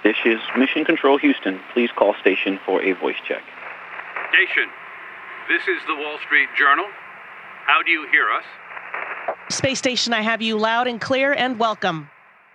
This is Mission Control Houston. Please call station for a voice check. Station, this is the Wall Street Journal. How do you hear us? Space Station, I have you loud and clear, and welcome.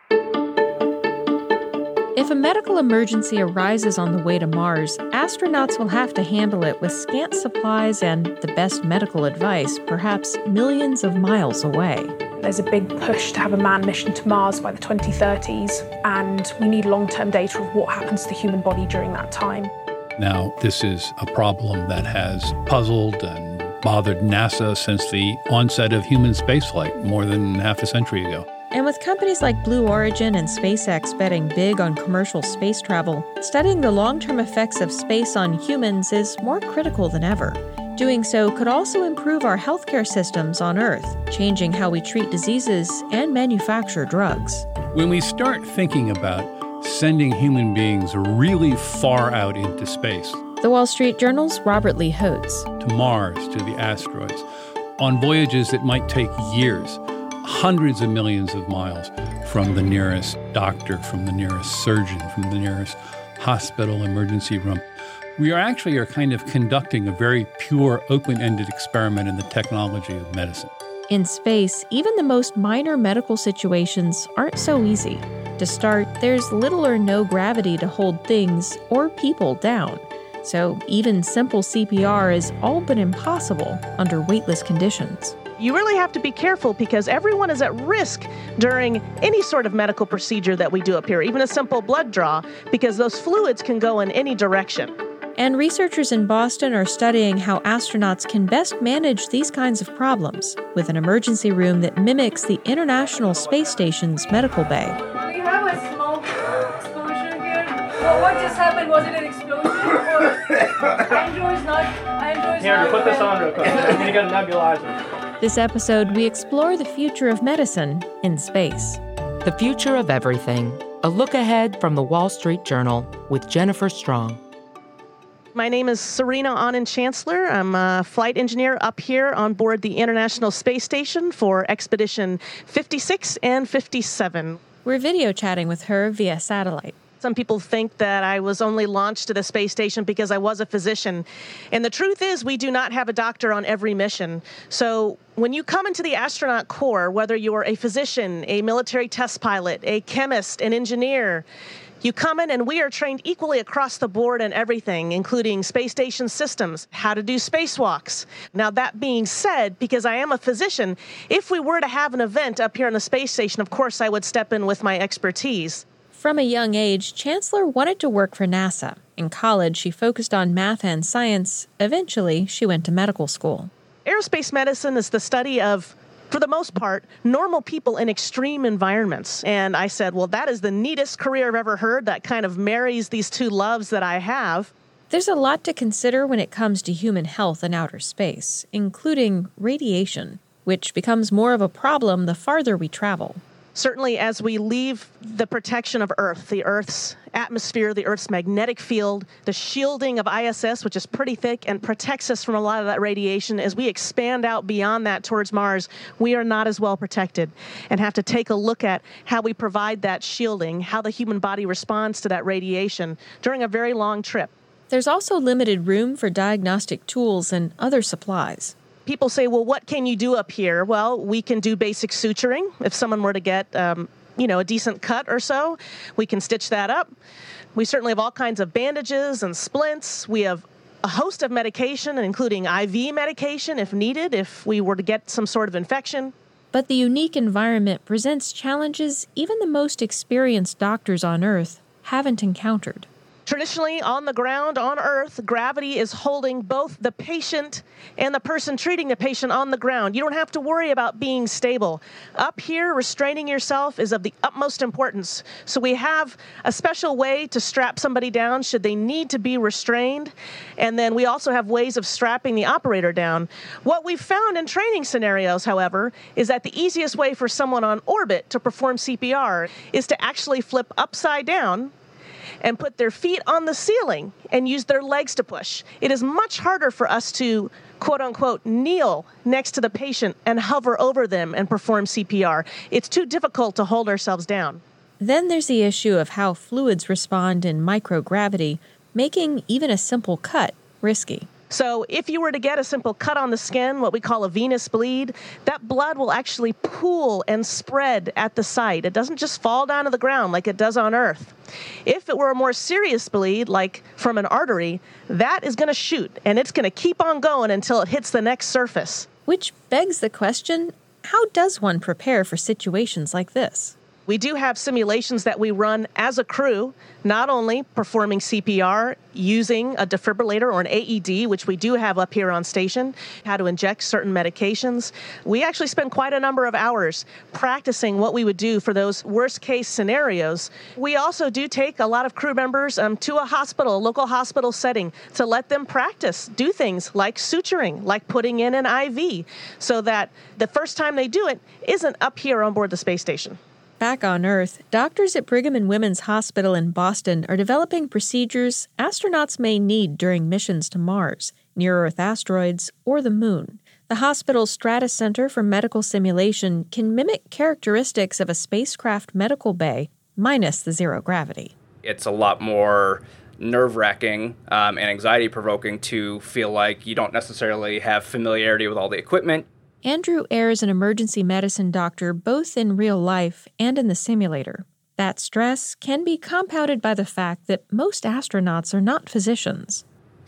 If a medical emergency arises on the way to Mars, astronauts will have to handle it with scant supplies and the best medical advice, perhaps millions of miles away. There's a big push to have a manned mission to Mars by the 2030s, and we need long-term data of what happens to the human body during that time. Now, this is a problem that has puzzled and bothered NASA since the onset of human spaceflight more than half a century ago. And with companies like Blue Origin and SpaceX betting big on commercial space travel, studying the long-term effects of space on humans is more critical than ever. Doing so could also improve our healthcare systems on Earth, changing how we treat diseases and manufacture drugs. When we start thinking about sending human beings really far out into space, The Wall Street Journal's Robert Lee Hodes. To Mars, to the asteroids, on voyages that might take years, hundreds of millions of miles from the nearest doctor, from the nearest surgeon, from the nearest hospital emergency room. We are kind of conducting a very pure, open-ended experiment in the technology of medicine. In space, even the most minor medical situations aren't so easy. To start, there's little or no gravity to hold things or people down. So even simple CPR is all but impossible under weightless conditions. You really have to be careful because everyone is at risk during any sort of medical procedure that we do up here, even a simple blood draw, because those fluids can go in any direction. And researchers in Boston are studying how astronauts can best manage these kinds of problems with an emergency room that mimics the International Space Station's medical bay. We have a smoke explosion here. Well, what just happened? Was it an explosion? Or Andrew's not... Here, put this on real quick. I'm going to get a nebulizer. This episode, we explore the future of medicine in space. The Future of Everything. A look ahead from the Wall Street Journal with Jennifer Strong. My name is Serena Anand-Chancellor. I'm a flight engineer up here on board the International Space Station for Expedition 56 and 57. We're video chatting with her via satellite. Some people think that I was only launched to the space station because I was a physician. And the truth is, we do not have a doctor on every mission. So when you come into the astronaut corps, whether you're a physician, a military test pilot, a chemist, an engineer, you come in and we are trained equally across the board in everything, including space station systems, how to do spacewalks. Now, that being said, because I am a physician, if we were to have an event up here on the space station, of course, I would step in with my expertise. From a young age, Chancellor wanted to work for NASA. In college, she focused on math and science. Eventually, she went to medical school. Aerospace medicine is the study of, for the most part, normal people in extreme environments. And I said, well, that is the neatest career I've ever heard. That kind of marries these two loves that I have. There's a lot to consider when it comes to human health in outer space, including radiation, which becomes more of a problem the farther we travel. Certainly, as we leave the protection of Earth, the Earth's atmosphere, the Earth's magnetic field, the shielding of ISS, which is pretty thick and protects us from a lot of that radiation, as we expand out beyond that towards Mars, we are not as well protected and have to take a look at how we provide that shielding, how the human body responds to that radiation during a very long trip. There's also limited room for diagnostic tools and other supplies. People say, well, what can you do up here? Well, we can do basic suturing. If someone were to get, a decent cut or so, we can stitch that up. We certainly have all kinds of bandages and splints. We have a host of medication, including IV medication if needed, if we were to get some sort of infection. But the unique environment presents challenges even the most experienced doctors on Earth haven't encountered. Traditionally, on the ground, on Earth, gravity is holding both the patient and the person treating the patient on the ground. You don't have to worry about being stable. Up here, restraining yourself is of the utmost importance. So we have a special way to strap somebody down should they need to be restrained. And then we also have ways of strapping the operator down. What we've found in training scenarios, however, is that the easiest way for someone on orbit to perform CPR is to actually flip upside down and put their feet on the ceiling and use their legs to push. It is much harder for us to, quote unquote, kneel next to the patient and hover over them and perform CPR. It's too difficult to hold ourselves down. Then there's the issue of how fluids respond in microgravity, making even a simple cut risky. So if you were to get a simple cut on the skin, what we call a venous bleed, that blood will actually pool and spread at the site. It doesn't just fall down to the ground like it does on Earth. If it were a more serious bleed, like from an artery, that is going to shoot, and it's going to keep on going until it hits the next surface. Which begs the question, how does one prepare for situations like this? We do have simulations that we run as a crew, not only performing CPR, using a defibrillator or an AED, which we do have up here on station, how to inject certain medications. We actually spend quite a number of hours practicing what we would do for those worst-case scenarios. We also do take a lot of crew members to a hospital, a local hospital setting, to let them practice, do things like suturing, like putting in an IV, so that the first time they do it isn't up here on board the space station. Back on Earth, doctors at Brigham and Women's Hospital in Boston are developing procedures astronauts may need during missions to Mars, near-Earth asteroids, or the Moon. The hospital's Stratus Center for Medical Simulation can mimic characteristics of a spacecraft medical bay, minus the zero gravity. It's a lot more nerve-wracking and anxiety-provoking to feel like you don't necessarily have familiarity with all the equipment. Andrew Eyre is an emergency medicine doctor both in real life and in the simulator. That stress can be compounded by the fact that most astronauts are not physicians.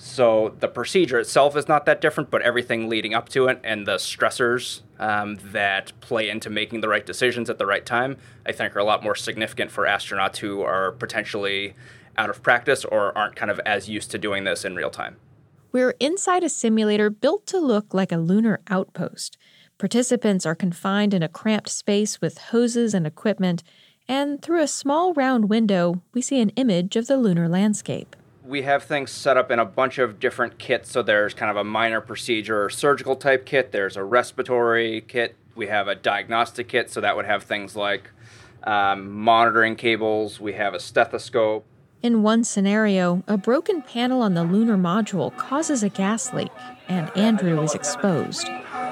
So the procedure itself is not that different, but everything leading up to it and the stressors that play into making the right decisions at the right time, I think are a lot more significant for astronauts who are potentially out of practice or aren't kind of as used to doing this in real time. We're inside a simulator built to look like a lunar outpost. Participants are confined in a cramped space with hoses and equipment, and through a small round window, we see an image of the lunar landscape. We have things set up in a bunch of different kits, so there's kind of a minor procedure surgical type kit, there's a respiratory kit, we have a diagnostic kit, so that would have things like monitoring cables, we have a stethoscope. In one scenario, a broken panel on the lunar module causes a gas leak, and Andrew is exposed.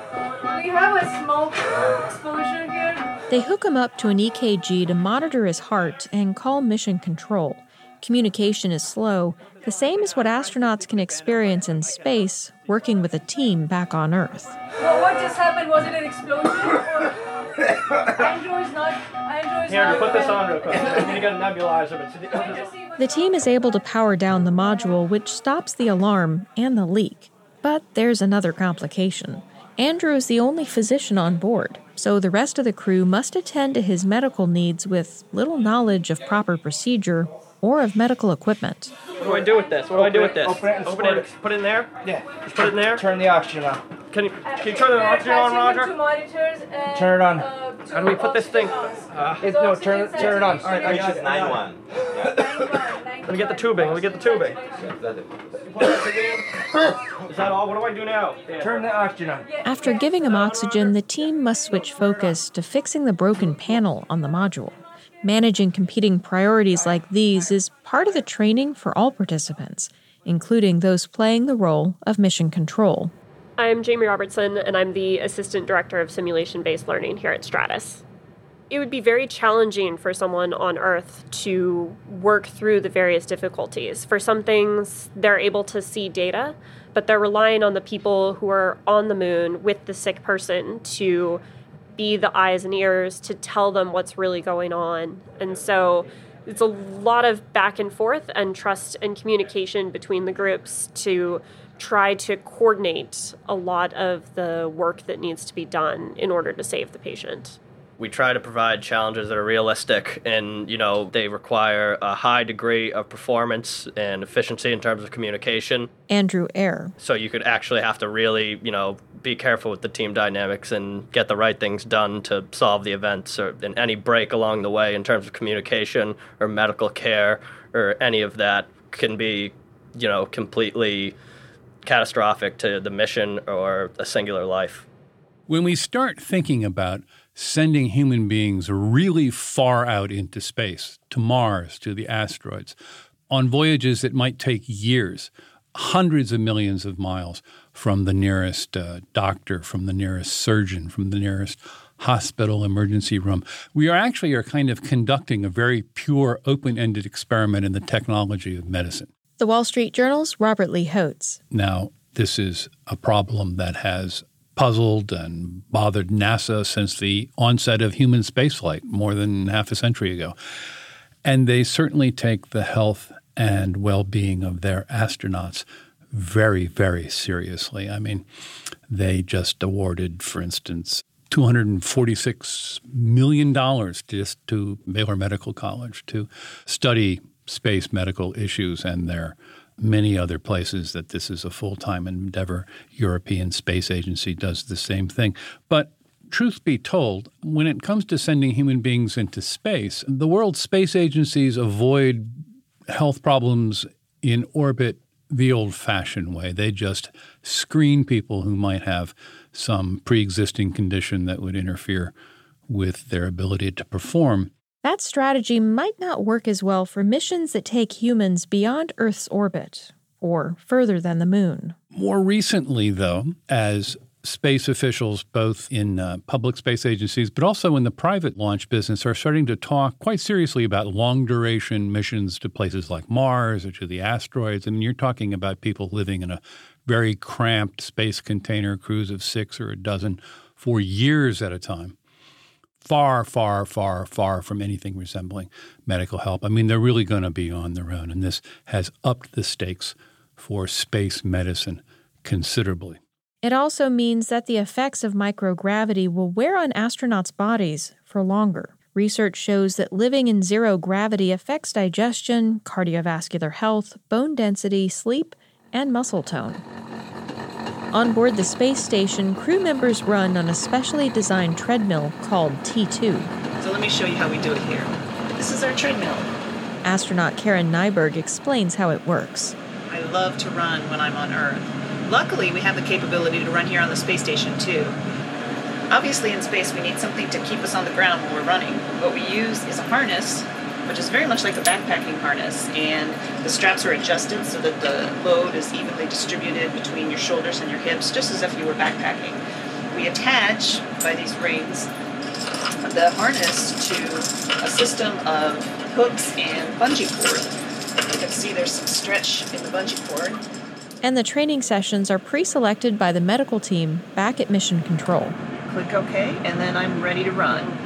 We have a smoke exposure here. They hook him up to an EKG to monitor his heart and call mission control. Communication is slow, the same as what astronauts can experience in space, working with a team back on Earth. Well, what just happened? Was it an explosion? Andrew is not. Here, put this on real quick. I'm gonna get a nebulizer. The team is able to power down the module, which stops the alarm and the leak. But there's another complication. Andrew is the only physician on board, so the rest of the crew must attend to his medical needs with little knowledge of proper procedure or of medical equipment. What do I do with this? What do I do with this? Open it. Open it. Put it in there? Yeah. Just put it in there? Turn the oxygen on. Can you turn the oxygen on, Roger? Turn it on. How do we put this thing? No, turn it on. All right, I got it. 9-1. Let me get the tubing. Is that all? What do I do now? Turn the oxygen on. After giving him oxygen, the team must switch focus to fixing the broken panel on the module. Managing competing priorities like these is part of the training for all participants, including those playing the role of mission control. I'm Jamie Robertson, and I'm the Assistant Director of Simulation-Based Learning here at Stratus. It would be very challenging for someone on Earth to work through the various difficulties. For some things, they're able to see data, but they're relying on the people who are on the moon with the sick person to be the eyes and ears to tell them what's really going on. And so it's a lot of back and forth and trust and communication between the groups to try to coordinate a lot of the work that needs to be done in order to save the patient. We try to provide challenges that are realistic and, they require a high degree of performance and efficiency in terms of communication. Andrew Eyre. So you could actually have to really, be careful with the team dynamics and get the right things done to solve the events or in any break along the way in terms of communication or medical care or any of that can be, completely catastrophic to the mission or a singular life. When we start thinking about sending human beings really far out into space, to Mars, to the asteroids, on voyages that might take years, hundreds of millions of miles from the nearest doctor, from the nearest surgeon, from the nearest hospital emergency room. We are kind of conducting a very pure, open-ended experiment in the technology of medicine. The Wall Street Journal's Robert Lee Holtz. Now, this is a problem that has puzzled and bothered NASA since the onset of human spaceflight more than half a century ago. And they certainly take the health and well-being of their astronauts very, very seriously. I mean, they just awarded, for instance, $246 million just to Baylor Medical College to study space medical issues, and there are many other places that this is a full-time endeavor. European Space Agency does the same thing. But truth be told, when it comes to sending human beings into space, the world's space agencies avoid health problems in orbit the old-fashioned way. They just screen people who might have some pre-existing condition that would interfere with their ability to perform. That strategy might not work as well for missions that take humans beyond Earth's orbit or further than the moon. More recently, though, as space officials, both in public space agencies but also in the private launch business, are starting to talk quite seriously about long-duration missions to places like Mars or to the asteroids. I mean, you're talking about people living in a very cramped space container, crews of 6 or a dozen, for years at a time. Far, far, far, far from anything resembling medical help. I mean, they're really going to be on their own, and this has upped the stakes for space medicine considerably. It also means that the effects of microgravity will wear on astronauts' bodies for longer. Research shows that living in zero gravity affects digestion, cardiovascular health, bone density, sleep, and muscle tone. On board the space station, crew members run on a specially designed treadmill called T2. So let me show you how we do it here. This is our treadmill. Astronaut Karen Nyberg explains how it works. I love to run when I'm on Earth. Luckily, we have the capability to run here on the space station, too. Obviously, in space, we need something to keep us on the ground when we're running. What we use is a harness, which is very much like a backpacking harness, and the straps are adjusted so that the load is evenly distributed between your shoulders and your hips, just as if you were backpacking. We attach, by these rings, the harness to a system of hooks and bungee cord. You can see there's some stretch in the bungee cord. And the training sessions are pre-selected by the medical team back at Mission Control. Click OK, and then I'm ready to run.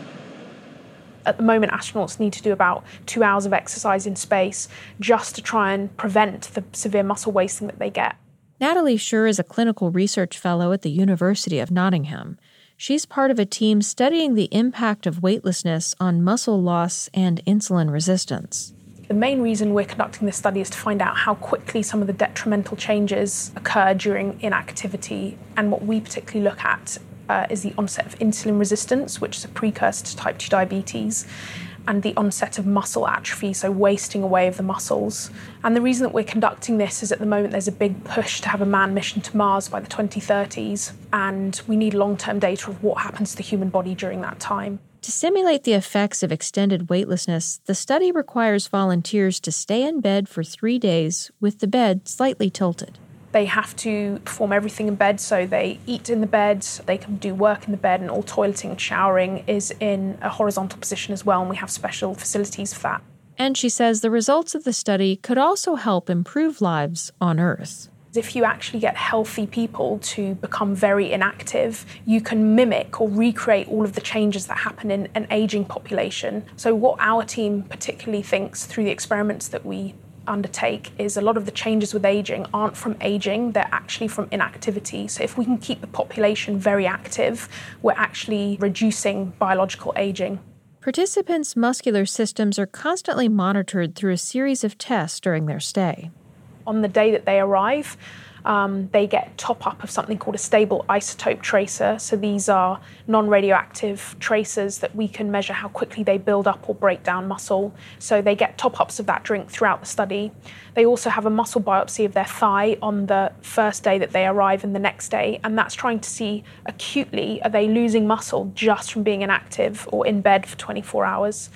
At the moment, astronauts need to do about 2 hours of exercise in space just to try and prevent the severe muscle wasting that they get. Natalie Schur is a clinical research fellow at the University of Nottingham. She's part of a team studying the impact of weightlessness on muscle loss and insulin resistance. The main reason we're conducting this study is to find out how quickly some of the detrimental changes occur during inactivity. And what we particularly look at is the onset of insulin resistance, which is a precursor to type 2 diabetes, and the onset of muscle atrophy, so wasting away of the muscles. And the reason that we're conducting this is at the moment there's a big push to have a manned mission to Mars by the 2030s, and we need long-term data of what happens to the human body during that time. To simulate the effects of extended weightlessness, the study requires volunteers to stay in bed for 3 days with the bed slightly tilted. They have to perform everything in bed, so they eat in the bed, they can do work in the bed, and all toileting and showering is in a horizontal position as well, and we have special facilities for that. And she says the results of the study could also help improve lives on Earth. If you actually get healthy people to become very inactive, you can mimic or recreate all of the changes that happen in an aging population. So what our team particularly thinks through the experiments that we undertake is a lot of the changes with aging aren't from aging, they're actually from inactivity. So if we can keep the population very active, we're actually reducing biological aging. Participants' muscular systems are constantly monitored through a series of tests during their stay. On the day that they arrive, they get top-up of something called a stable isotope tracer. So these are non-radioactive tracers that we can measure how quickly they build up or break down muscle. So they get top-ups of that drink throughout the study. They also have a muscle biopsy of their thigh on the first day that they arrive and the next day, and that's trying to see acutely, are they losing muscle just from being inactive or in bed for 24 hours?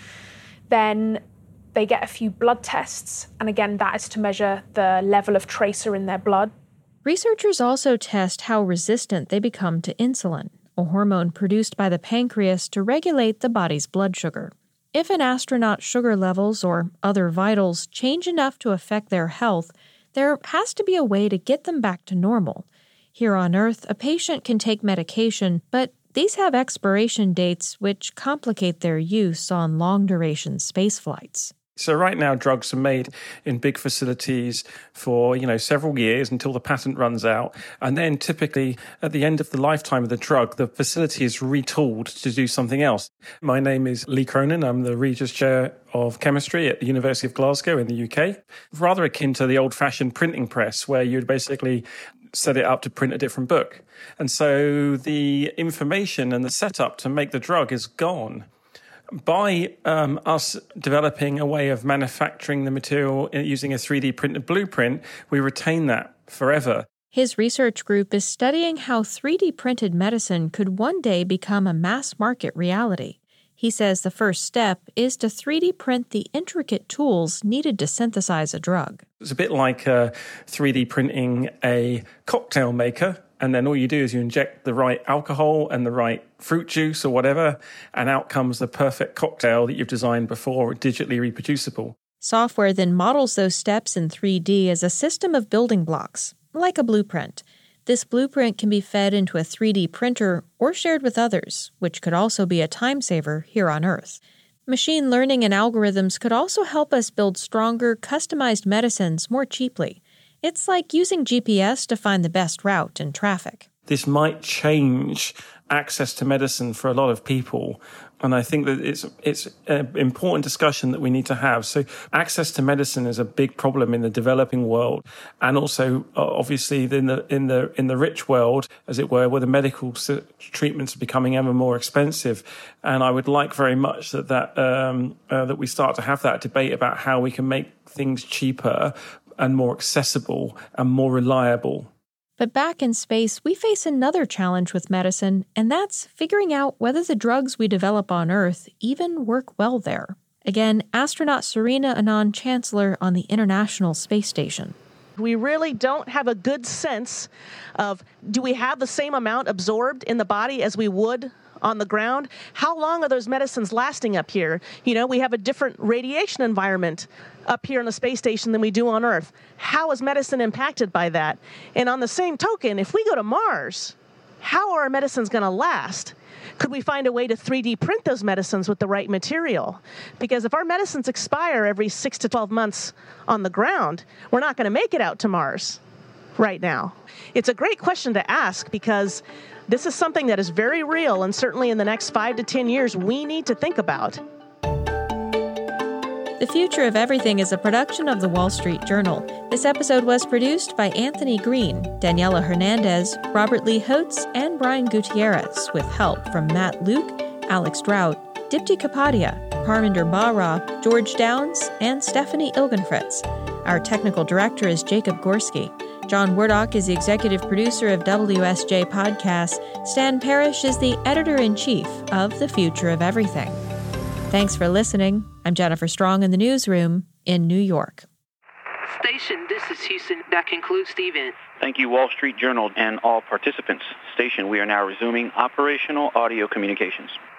Then they get a few blood tests, and again, that is to measure the level of tracer in their blood. Researchers also test how resistant they become to insulin. a hormone produced by the pancreas to regulate the body's blood sugar. If an astronaut's sugar levels or other vitals change enough to affect their health, there has to be a way to get them back to normal. Here on Earth, a patient can take medication, but these have expiration dates which complicate their use on long-duration space flights. So right now, drugs are made in big facilities for, several years until the patent runs out. And then typically at the end of the lifetime of the drug, the facility is retooled to do something else. My name is Lee Cronin. I'm the Regis Chair of Chemistry at the University of Glasgow in the UK. Rather akin to the old-fashioned printing press where you'd basically set it up to print a different book. And so the information and the setup to make the drug is gone. By us developing a way of manufacturing the material using a 3D printed blueprint, we retain that forever. His research group is studying how 3D printed medicine could one day become a mass market reality. He says the first step is to 3D print the intricate tools needed to synthesize a drug. It's a bit like 3D printing a cocktail maker. And then all you do is you inject the right alcohol and the right fruit juice or whatever, and out comes the perfect cocktail that you've designed before, digitally reproducible. Software then models those steps in 3D as a system of building blocks, like a blueprint. This blueprint can be fed into a 3D printer or shared with others, which could also be a time saver here on Earth. Machine learning and algorithms could also help us build stronger, customized medicines more cheaply. It's like using GPS to find the best route in traffic. This might change access to medicine for a lot of people. And I think that it's an important discussion that we need to have. So access to medicine is a big problem in the developing world, and also obviously in the rich world, as it were, where the medical treatments are becoming ever more expensive. And I would like very much that we start to have that debate about how we can make things cheaper and more accessible and more reliable. But back in space, we face another challenge with medicine, and that's figuring out whether the drugs we develop on Earth even work well there. Again, astronaut Serena Anand Chancellor on the International Space Station. We really don't have a good sense of, do we have the same amount absorbed in the body as we would on the ground? How long are those medicines lasting up here? We have a different radiation environment up here on the space station than we do on Earth. How is medicine impacted by that? And on the same token, if we go to Mars, how are our medicines going to last? Could we find a way to 3D print those medicines with the right material? Because if our medicines expire every 6 to 12 months on the ground, we're not going to make it out to Mars right now. It's a great question to ask because this is something that is very real, and certainly in the next 5 to 10 years, we need to think about. The Future of Everything is a production of The Wall Street Journal. This episode was produced by Anthony Green, Daniela Hernandez, Robert Lee Holtz, and Brian Gutierrez, with help from Matt Luke, Alex Drought, Dipti Kapadia, Parminder Bahra, George Downs, and Stephanie Ilgenfritz. Our technical director is Jacob Gorski. John Wardock is the executive producer of WSJ Podcasts. Stan Parrish is the editor-in-chief of The Future of Everything. Thanks for listening. I'm Jennifer Strong in the newsroom in New York. Station, this is Houston. That concludes the event. Thank you, Wall Street Journal, and all participants. Station, we are now resuming operational audio communications.